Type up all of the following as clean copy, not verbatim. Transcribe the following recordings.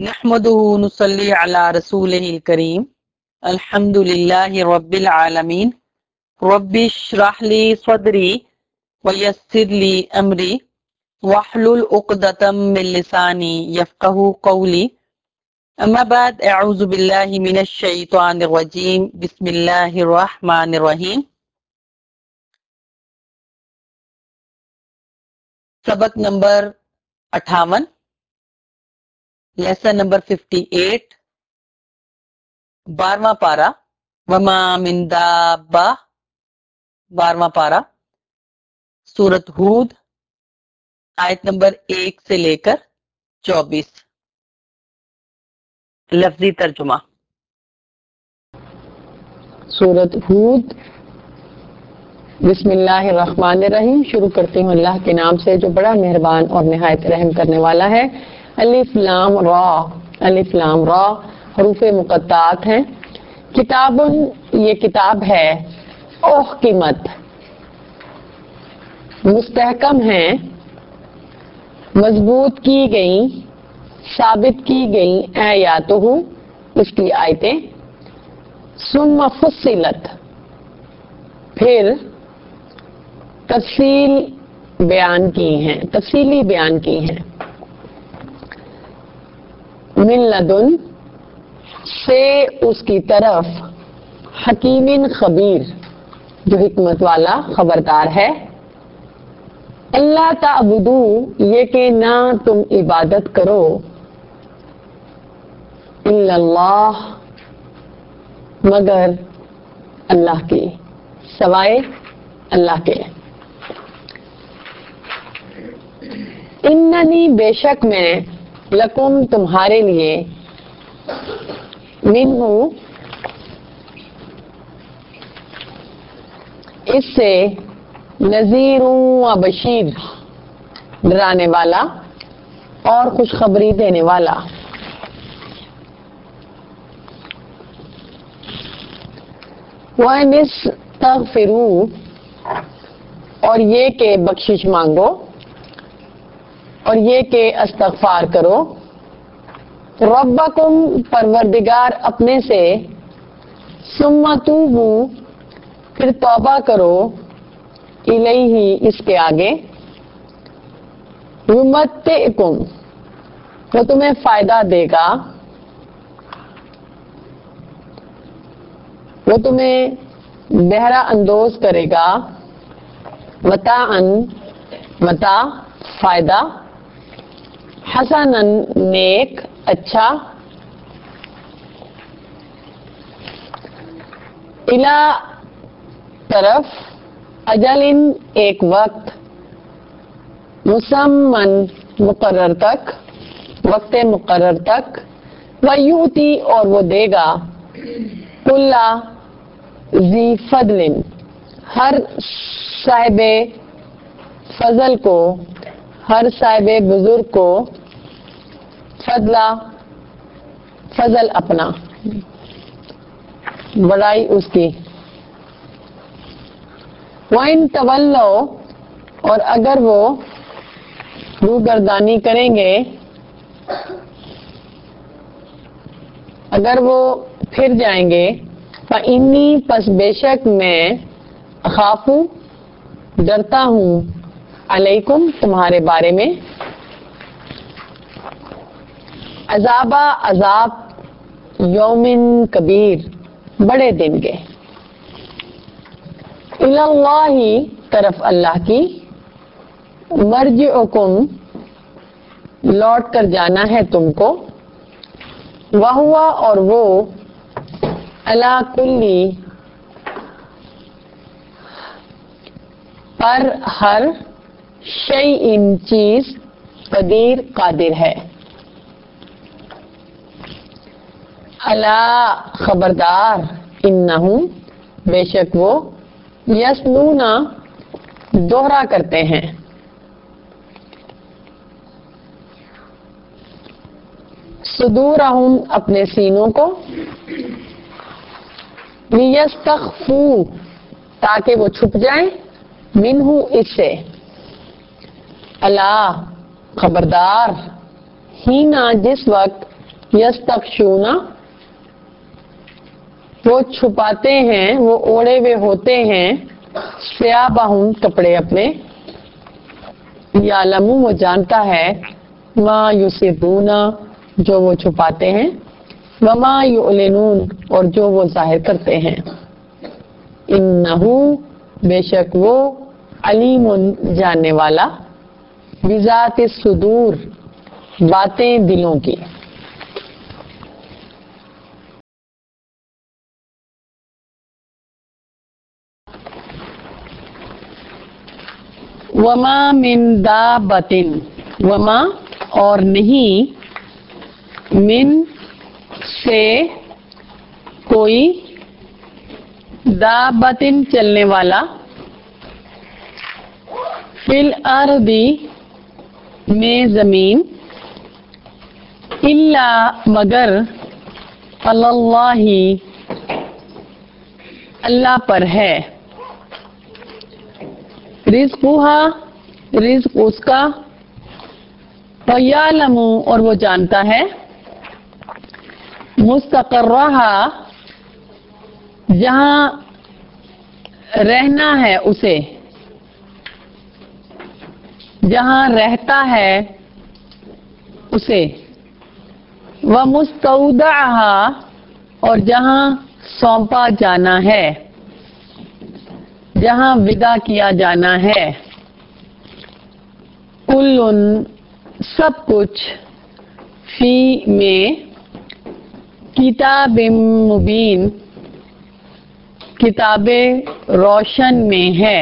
نحمده نصلي على رسوله الكريم الحمد لله رب العالمين رب اشرح لي صدري ويسر لي أمري واحلل عقدة من لساني يفقهوا قولي أما بعد أعوذ بالله من الشيطان الرجيم بسم الله الرحمن الرحيم. سبق نمبر 58، لیسن نمبر 58، 12واں پارا، وما من دابہ، 12واں پارا، سورۃ ہود، آیت نمبر 1 سے لے کر 24۔ لفظی ترجمہ۔ سورۃ ہود، بسم اللہ الرحمن الرحیم۔ شروع کرتی ہوں اللہ کے نام سے جو بڑا مہربان اور نہایت رحم کرنے والا ہے۔ الف لام را، الف لام را حروف مقطعات ہیں۔ کتاب، یہ کتاب ہے، احکمت، مستحکم ہے، مضبوط کی گئی، ثابت کی گئی آیاتہ، اس کی آیتیں، ثم فصلت، پھر تفصیل بیان کی ہیں، تفصیلی بیان کی ہیں، من لدن، سے اس کی طرف، حکیم خبیر، جو حکمت والا خبردار ہے۔ اللہ تعبدو، یہ کہ نہ تم عبادت کرو، الا اللہ، مگر اللہ کی، سوائے اللہ کے۔ اننی، بے شک میں، لکم، تمہارے لیے، منہ، اس سے، نذیر و بشیر، ڈرانے والا اور خوشخبری دینے والا۔ وَإِنِ اسْتَغْفِرُوا، اور یہ کہ بخشش مانگو، اور یہ کہ استغفار کرو، ربکم، پروردگار اپنے سے، ثم توبوا، پھر توبہ کرو، الیہ، اس کے آگے، یمتعکم، وہ تمہیں فائدہ دے گا، وہ تمہیں بہرہ اندوز کرے گا، متاعن، متاع، فائدہ، حسناً، نیک، اچھا، الی، طرف، اجل، ایک وقت، مسمن، مقرر تک، وقت مقرر تک، ویؤتی، اور وہ دے گا، کل ذی فضل، ہر صاحب فضل کو، ہر صاحب بزرگ کو، فضلہ، فضل اپنا، بڑائی اس کی۔ وَإِن تَوَلَّوْا، اور اگر وہ روگردانی کریں گے، اگر وہ پھر جائیں گے، فَإِنِّي، پس بے شک میں، اخاف، ڈرتا ہوں، علیکم، تمہارے بارے میں، عذاب، یومن کبیر، بڑے دن کے، اللہ، طرف اللہ کی، مرجعکم، لوٹ کر جانا ہے تم کو، وہو، اور وہ، علی کلی، پر ہر، شیء، چیز، قدیر، قادر ہے۔ الا، خبردار، انہم، بے شک وہ، یسنون، دوہرا کرتے ہیں، صدورہم، اپنے سینوں کو، لیستخفوا، تاکہ وہ چھپ جائیں، منہ، اس سے، الا، خبردار، ہینا، جس وقت، यस्तक्षूना, वो छुपाते हैं, वो ओढ़े हुए होते हैं, सियाबाहुम, कपड़े अपने, यालमू, वो जानता है, मा युसिर्रूना, जो वो छुपाते हैं, वमा युलिनून, और जो वो जाहिर करते हैं। इन्नहू, बेशक वो, अलीमुन, जानने वाला, बिजाति सुदूर, बातें दिलों की। वमा मिन दाबतिन, वमा, और नहीं, मिन, से, कोई, दाबतिन, चलने वाला, फिल अर्दी, में, जमीन, इल्ला, मगर, अल्लाही, अल्लाह पर है, रिज़्क़ुहा, रिज़्क़ उसका, व यालमू, और वो जानता है, मुस्तक़र्रहा, जहां रहना है उसे, जहां रहता है उसे, व मुस्तौदअहा, और जहां सौंपा जाना है, जहां विदा किया जाना है, कुल्लुन, सब कुछ, फी, में, किताबिम मुबीन, किताबे रोशन में है।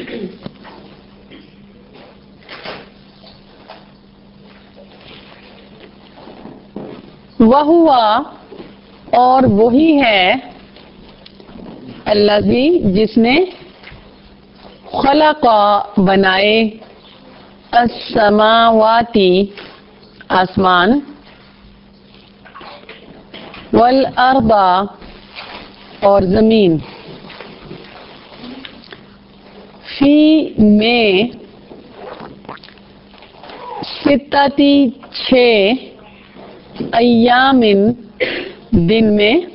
वहुआ, और वही है, अल्लज़ी, जिसने, खलक़ा, बनाए, अस्समावाती, आसमान, वल अर्दा, और जमीन, फी, में, सित्तती, 6, अय्यामिन, दिन में,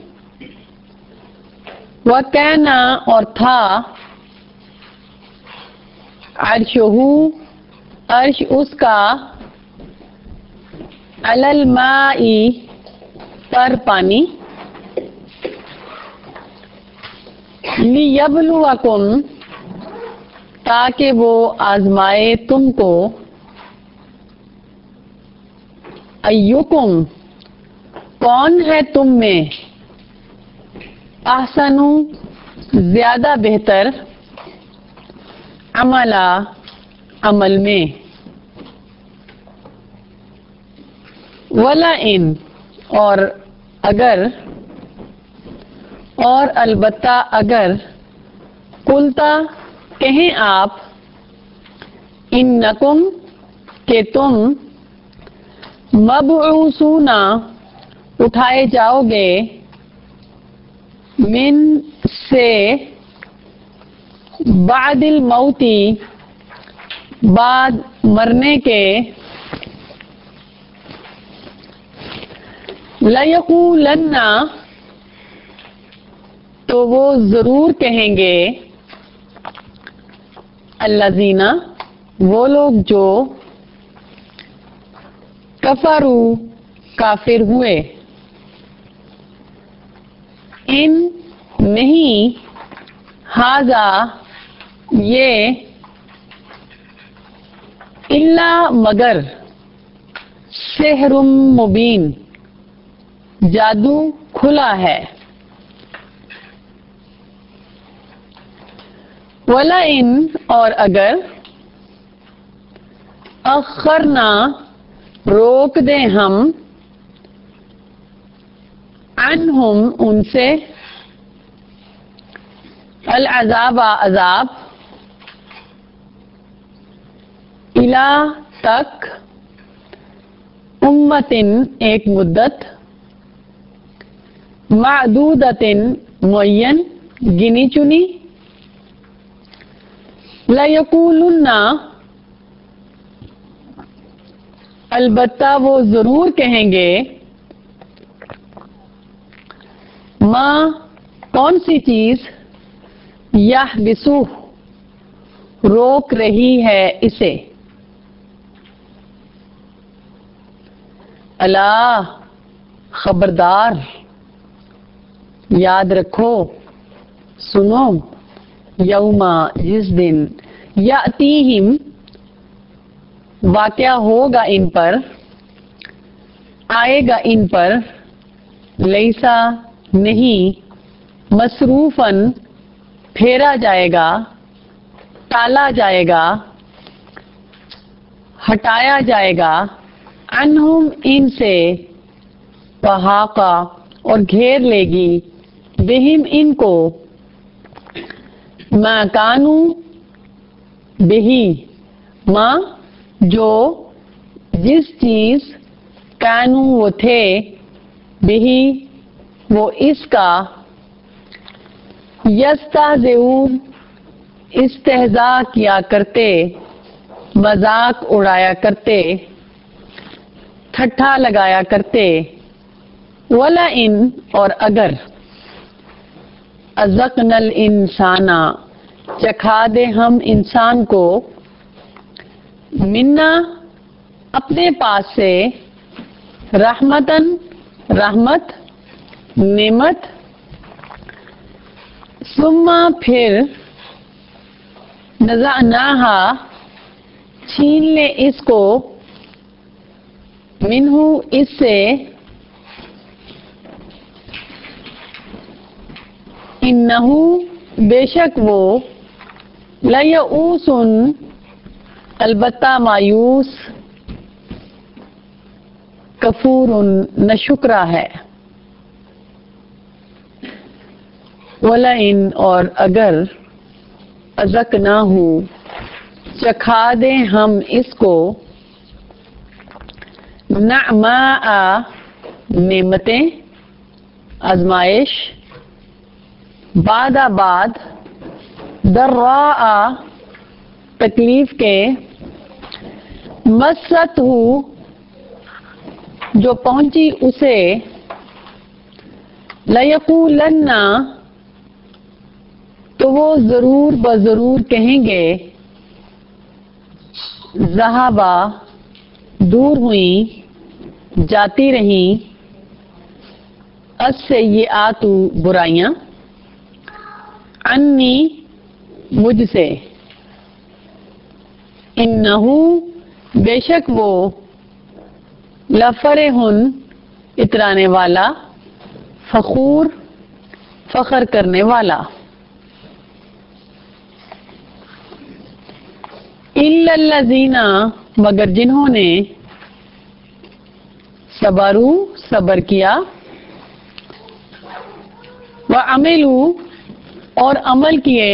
वकाना, और था, अर्शहू, अर्श उसका, अलल माई, पर पानी, लियब्लुवकुम, ताकि वो आजमाए तुमको, अय्युकुम, कौन है तुम में, अहसनु, ज्यादा बेहतर, अमला, अमल में, वला इन, और अगर, और अलबत्ता अगर, कुलता, कहें आप, इन्नकुम, के तुम, मबऊसूना, उठाए जाओगे, मिन, से, बादिल मौती, बाद मरने के, लयक़ूलन्ना, तो वो जरूर कहेंगे, अल्लज़ीना, वो लोग जो, कफरू, काफिर हुए, इन, नहीं, हाजा, ये, इल्ला, मगर, सिहरुम मुबीन, जादू खुला है, वला इन, और अगर, अखरना, रोक दें हम, अनहुम, उनसे, अल अजाबा, अजाब, इला, तक, उम्मतिन, एक मुद्दत, मादूदतिन, मुअय्यन, गिनी चुनी, लयक़ूलुन्ना, अलबत्ता वो जरूर कहेंगे, ماں کون سی چیز یحبسہ روک رہی ہے اسے. الا خبردار، یاد رکھو، سنو، یوما جس دن، یاتیہم واقعہ ہوگا ان پر، آئے گا ان پر، لیسا نہیں، مصروفاً پھیرا جائے گا، ٹالا جائے گا، ہٹایا جائے گا، عنہم ان سے، وحاقہ اور گھیر لے گی، بہم ان کو، ما کانوا بہی ما جو جس چیز، کانوا وہ تھے، بہی وہ اس کا، یستہزئون استہزاء کیا کرتے، مذاق اڑایا کرتے، ٹھٹھا لگایا کرتے، وَلَئِن اور اگر، أَذَقْنَا الْإِنسَانَ چکھا دے ہم انسان کو، منا اپنے پاس سے، رحمتاً رحمت، نعمت، ثم پھر، نزعناہا چھین لے اس کو، منہ اس سے، انہ بے شک وہ، لیئوس البتہ مایوس، کفور ناشکرا ہے. وَلَئِن اور اگر، أَذَقْنَاہُ چکھا دیں ہم اس کو، نعماء نعمتیں، آزمائش، بعد ضراء تکلیف کے، مست ہو جو پہنچی اسے، لیقولن تو وہ ضرور بضرور کہیں گے، ذہبا دور ہوئیں، جاتی رہیں، السیئات برائیاں، عنی مجھ سے، انہ بے شک وہ، لفرح اترانے والا، فخور فخر کرنے والا. الا الذین مگر جنہوں نے، صبروا صبر کیا، وعملوا اور عمل کیے،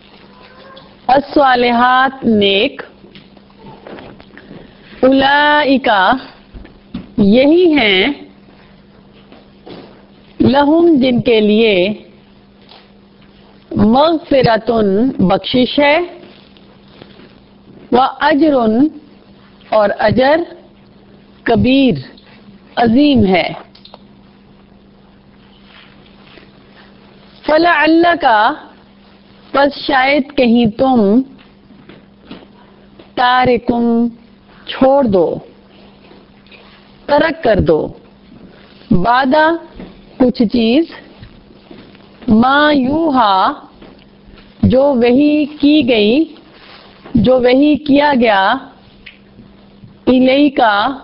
الصالحات نیک، اولئک یہی ہیں، لہم جن کے لیے، مغفرۃ بخشش ہے، واجر اور اجر، کبیر عظیم ہے. فلعلک پس شاید کہیں تم، تارکم چھوڑ دو، ترک کر دو، بعد کچھ چیز، ما یوحا جو وحی کی گئی، جو وحی کیا گیا، الیک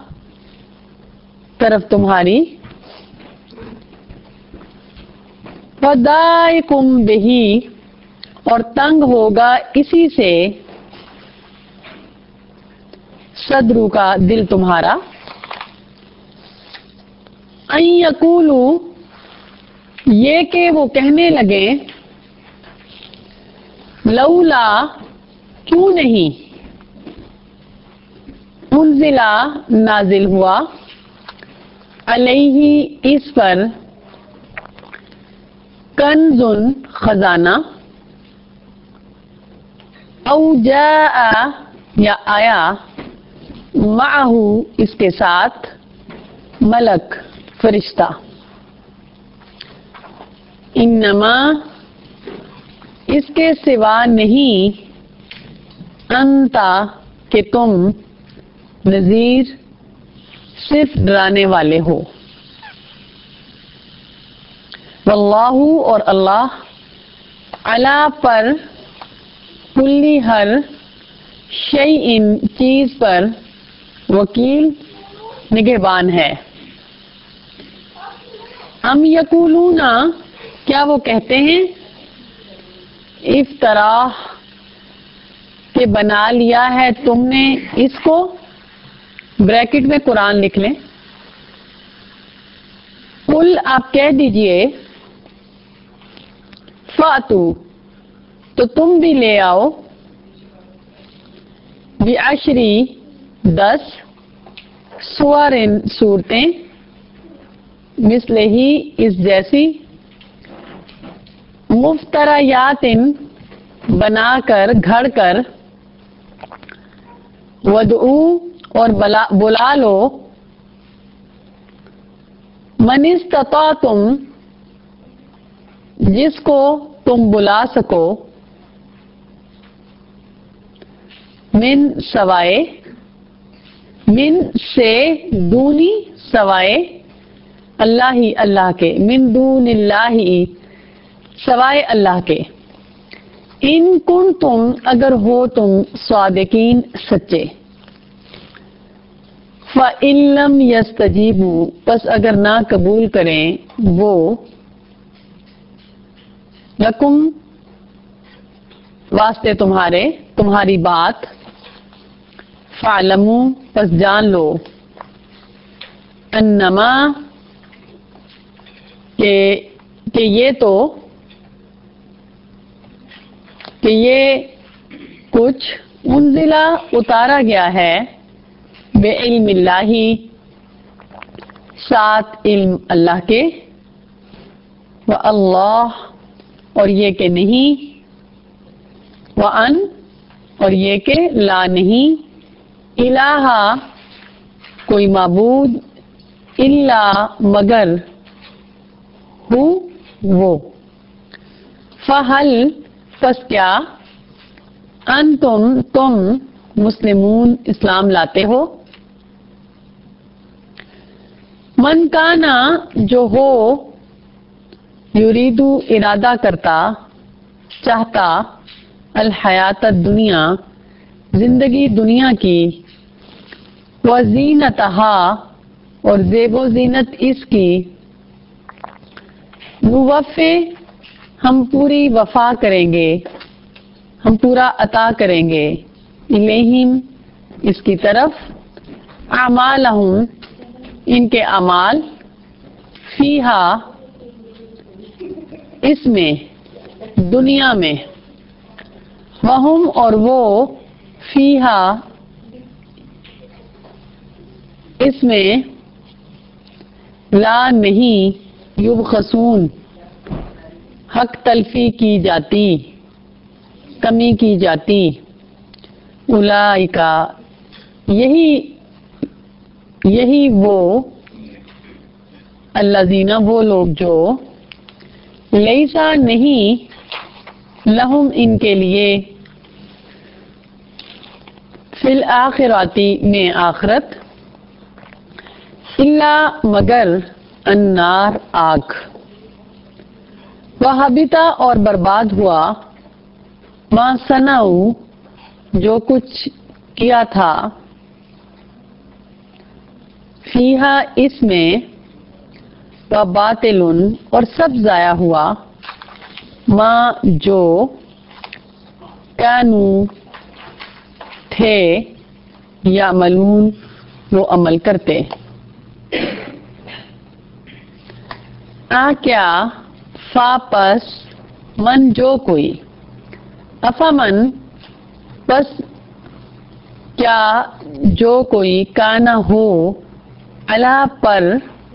طرف تمہاری، فضائقم بہی اور تنگ ہوگا اسی سے، صدر کا دل تمہارا، ان یقولوا یہ کہ وہ کہنے لگے، لولا کیوں نہیں، انزلا نازل ہوا، علیہ اس پر، کنز خزانہ، او جاء یا آیا، معہ اس کے ساتھ، ملک فرشتہ. انما اس کے سوا نہیں، انتا کہ تم، نذیر صرف ڈرانے والے ہو، واللہ اور اللہ، علی پر، کلی ہر، شیء چیز پر، وکیل نگہبان ہے۔ ام یقولون کیا وہ کہتے ہیں، افطراہ کہ بنا لیا ہے تم نے اس کو، بریکٹ میں قرآن لکھ لیں۔ قل آپ کہہ دیجئے، فاتو تو تم بھی لے آؤ، بعشری 10، سورن صورتیں، مثل ہی اس جیسی، مفتریات بنا کر گھڑ کر، ودعو اور بلا لو، من استطعتم جس کو تم بلا سکو، من سوائے، من سے دونی سوائے، اللہ ہی اللہ کے، من دون اللہ سوائے اللہ کے، ان کنتم اگر ہو تم صادقین سچے، فَإِن لَّمْ يَسْتَجِيبُوا پس اگر نہ قبول کریں وہ، لکم واسطے تمہارے، تمہاری بات، فَاعْلَمُوا پس جان لو، انما کہ یہ کچھ انزلہ اتارا گیا ہے، بے علم اللہ ساتھ علم اللہ کے، وَاللہ اور یہ کہ نہیں، وَأَن اور یہ کہ لا نہیں، الہ کوئی معبود، الا مگر، ہو وہ، فہل پس کیا، انتم تم مسلمون اسلام لاتے ہو، من کانا جو ہو، یریدو ارادہ کرتا، چاہتا، الحیات الدنیا زندگی دنیا کی، وزینتہا اور زیب و زینت اس کی، نوفے ہم پوری وفا کریں گے، ہم پورا عطا کریں گے، الیہم اس کی طرف، اعمالہم ان کے اعمال، فیہا اس میں، دنیا میں، وہم اور وہ، فیہا اس میں، لا نہیں، یبخسون حق تلفی کی جاتی، کمی کی جاتی، اولئکا یہی وہ، الذین وہ لوگ جو، لیسا نہیں، لہم ان کے لیے، فی الآخراتی میں آخرت، الا مگر، النار آگ، وحبطا اور برباد ہوا، ما صنعوا جو کچھ کیا تھا، فیہا اس میں، وباطل اور سب ضائع ہوا، ما جو، کانوا تھے، یعملون وہ عمل کرتے، کیا، پس، من جو کوئی، افمن پس کیا جو کوئی، کانا ہو، علا پر،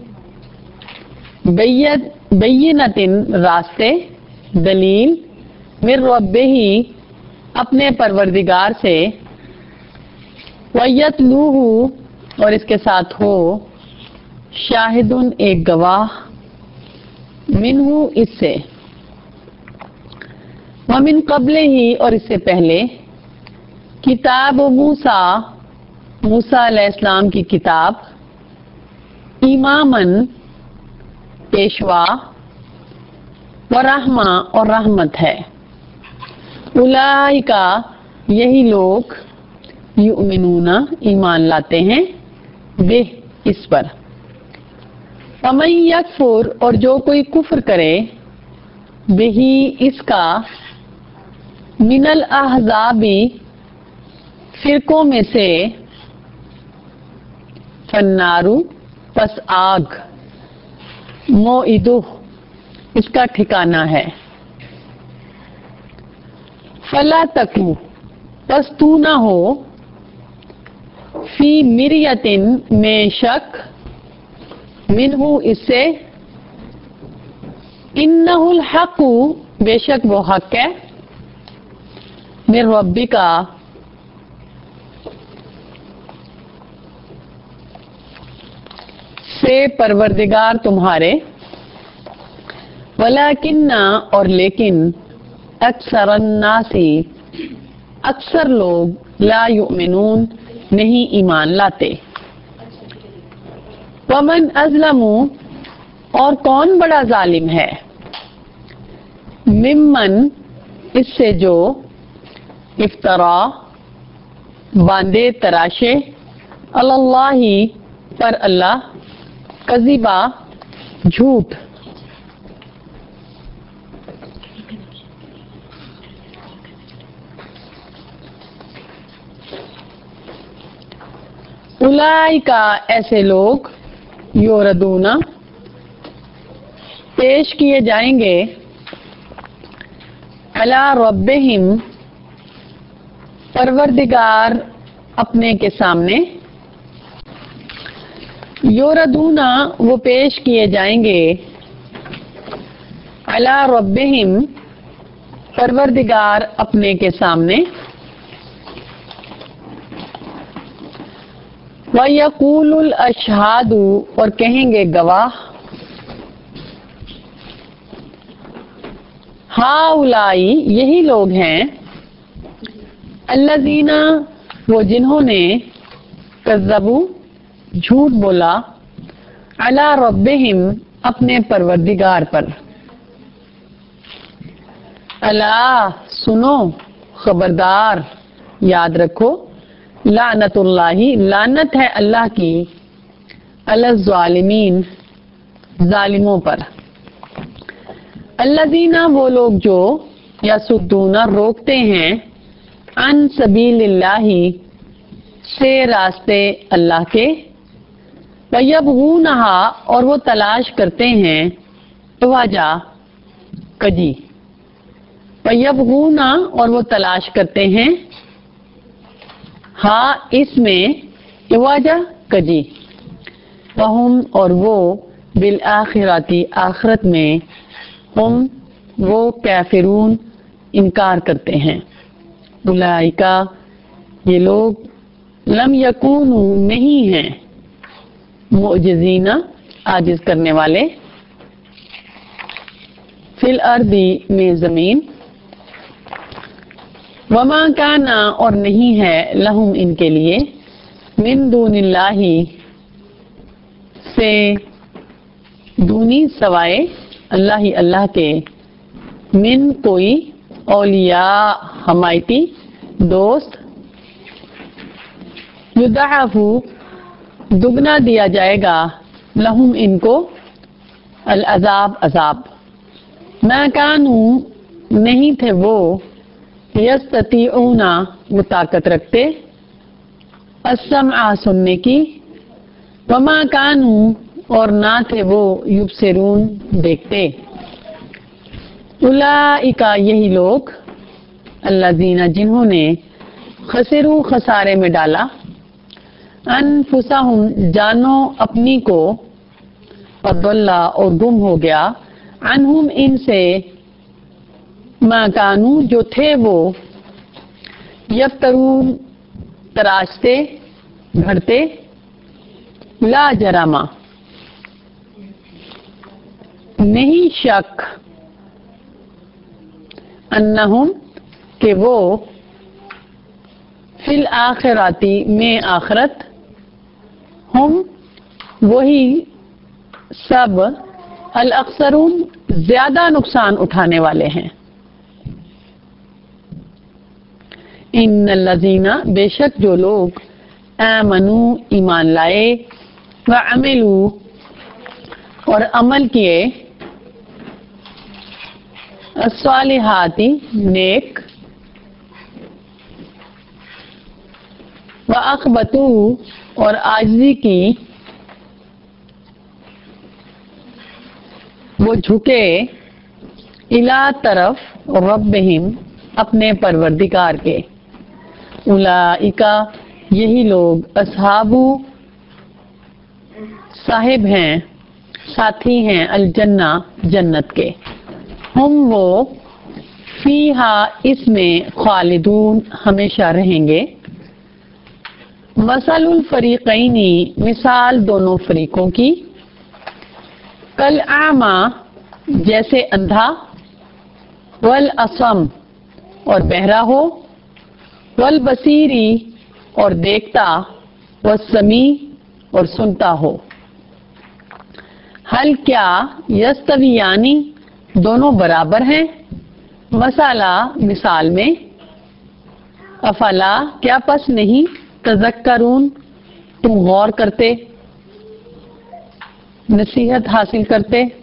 بینتن راستے، دلیل، من ربہ اپنے پروردگار سے، ویتلوہ اور اس کے ساتھ ہو، شاہدن ایک گواہ، منہ اس سے، ومن قبل ہی اور اس سے پہلے کتاب موسیٰ علیہ السلام کی کتاب اماماً پیشوا ورحمہ اور رحمت ہے. اولئک یہی لوگ یؤمنون ایمان لاتے ہیں بہ اس پر. ومن یکفر اور جو کوئی کفر کرے بہی اس کا من الاحزاب فرقوں میں سے فالنار پس آگ موعدہ اس کا ٹھکانہ ہے. فلا تکو پس تو نہ ہو فی مریۃ میں شک منہ اس سے انہ الحق بے شک وہ حق ہے من ربک سے پروردگار تمہارے. ولیکن اور لیکن اکثر الناس اکثر لوگ لا یؤمنون نہیں ایمان لاتے. ومن اظلم اور کون بڑا ظالم ہے ممن اس سے جو افترا باندھے تراشے اللہ پر اللہ کذبا جھوٹ. اولئک ایسے لوگ یوردون پیش کیے جائیں گے علی ربہم پروردگار اپنے کے سامنے. یوردون وہ پیش کیے جائیں گے علی ربہم پروردگار اپنے کے سامنے. وَيَقُولُ الْأَشْهَادُ اور کہیں گے گواہ ہؤلاء یہی لوگ ہیں الذین وہ جنہوں نے کذبوا جھوٹ بولا علی ربہم اپنے پروردگار پر. الا سنو خبردار یاد رکھو لعنت اللہ لعنت ہے اللہ کی علی الظالمین ظالموں پر. الذین وہ لوگ جو یصدون روکتے ہیں عن سبیل اللہ سے راستے اللہ کے. ویبغونہا اور وہ تلاش کرتے ہیں عوجا کجی. ویبغونا اور وہ تلاش کرتے ہیں ہاں اس میں عوجا کجی. وہم اور وہ بالآخرۃ آخرت میں ہم وہ کافرون انکار کرتے ہیں. اولئک یہ لوگ لم یکونوا نہیں ہیں معجزین عاجز کرنے والے فی الارض میں زمین. وما کان اور نہیں ہے لہم ان کے لیے من دون اللہ سے دونی سوائے اللہ کے من کوئی اولیاء حمایتی دوست. یضاعف دگنا دیا جائے گا لہم ان کو العذاب عذاب. ما کانوا نہیں تھے وہ یستطیعون وہ طاقت رکھتے السمع سننے کی. وما کانوا اور نہ تھے وہ یبصرون دیکھتے. اولئک یہی لوگ الذین جنہوں نے خسروا خسارے میں ڈالا انفسہم جانو اپنی کو وضل اور گم ہو گیا عنہم ان سے ما کانوا جو تھے وہ یفترون تراشتے گھڑتے. لا جرم نہیں شک अन्नहुम کہ وہ فی الآخراتی میں آخرت ہم وہی سب الاخسرون زیادہ نقصان اٹھانے والے ہیں. ان الذین بے شک جو لوگ آمنوا ایمان لائے وعملوا اور عمل کیے الصالحات نیک وَأَخْبَتُوا اور عاجزی کی وہ جھکے الا طرف ربہم اپنے پروردگار کے اولئک یہی لوگ اصحاب صاحب ہیں ساتھی ہیں الجنہ جنت کے ہم وہ فیہا اس میں خالدون ہمیشہ رہیں گے. مثل الفریقین مثال دونوں فریقوں کی کالاعمی جیسے اندھا والاصم اور بہرا ہو والبصیری اور دیکھتا والسمیع اور سنتا ہو. حل کیا یستویانی دونوں برابر ہیں مثلا مثال میں افلا کیا پس نہیں تذکرون تم غور کرتے نصیحت حاصل کرتے.